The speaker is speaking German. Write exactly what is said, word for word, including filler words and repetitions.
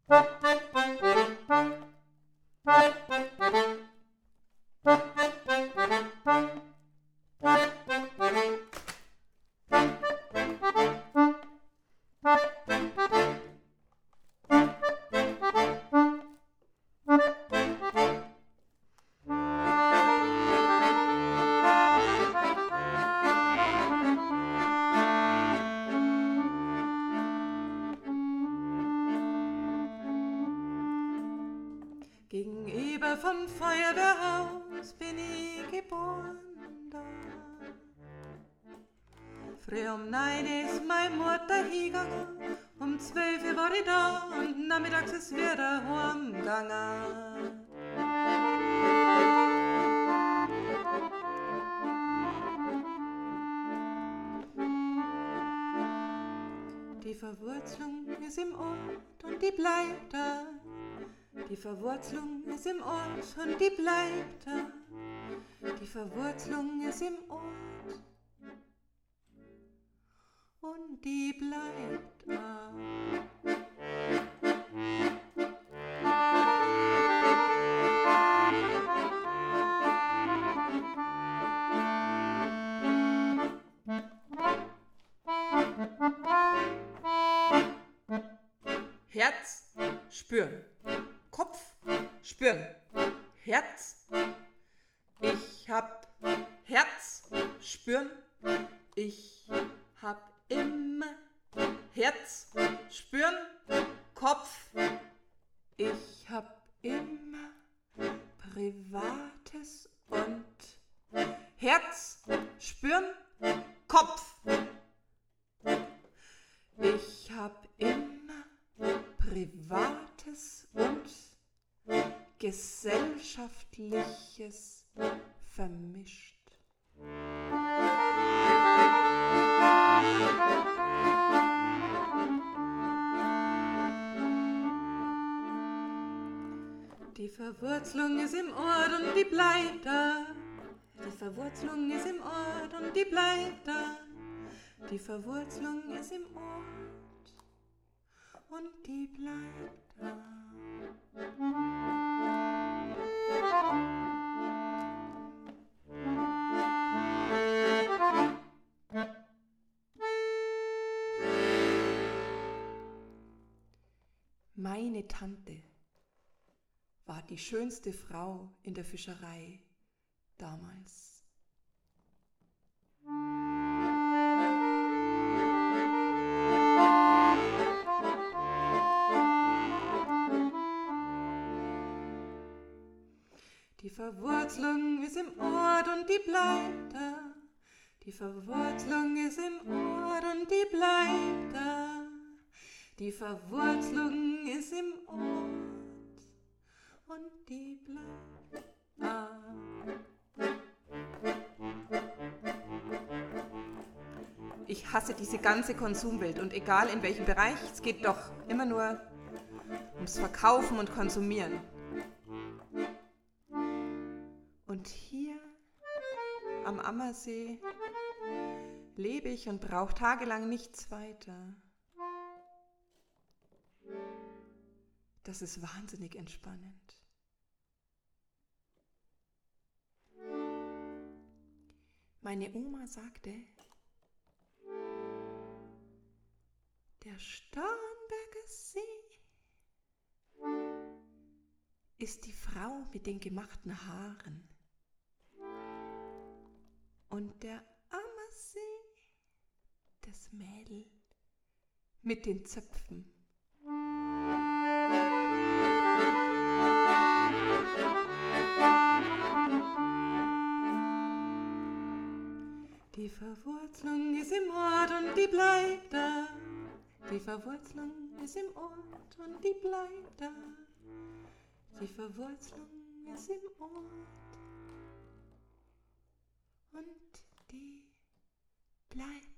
Gegenüber vom Feuerwehrhaus bin ich geboren da. Früh um neun ist meine Mutter hingegangen, um zwölf Uhr war ich da und nachmittags ist wieder heimgegangen. Die Verwurzelung ist im Ort und die bleibt da. Die Verwurzelung ist im Ort und die bleibt da. Die Verwurzelung ist im Ort und die bleibt da. Herz spüren. Kopf spüren. Herz. Ich hab Herz spüren. Ich hab immer Herz spüren. Kopf. Ich hab immer Privates und Herz spüren. Kopf. Ich hab immer Privates und Gesellschaftliches vermischt. Die Verwurzelung ist im Ort und die bleibt da. Die Verwurzelung ist im Ort und die bleibt da. Die Verwurzelung ist im Ort und die bleibt da. Meine Tante war die schönste Frau in der Fischerei damals. Die Verwurzelung ist im Ort und die bleibt da. Die Verwurzelung ist im Ort und die bleibt da. Die Verwurzelung ist im Ort und die bleibt da. Ich hasse diese ganze Konsumwelt und egal in welchem Bereich, es geht doch immer nur ums Verkaufen und Konsumieren. Und hier am Ammersee lebe ich und brauche tagelang nichts weiter. Das ist wahnsinnig entspannend. Meine Oma sagte, der Starnberger See ist die Frau mit den gemachten Haaren. Und der Ammersee, das Mädel mit den Zöpfen. Die Verwurzelung ist im Ort und die bleibt da. Die Verwurzelung ist im Ort und die bleibt da. Die Verwurzelung ist im Ort und die bleibt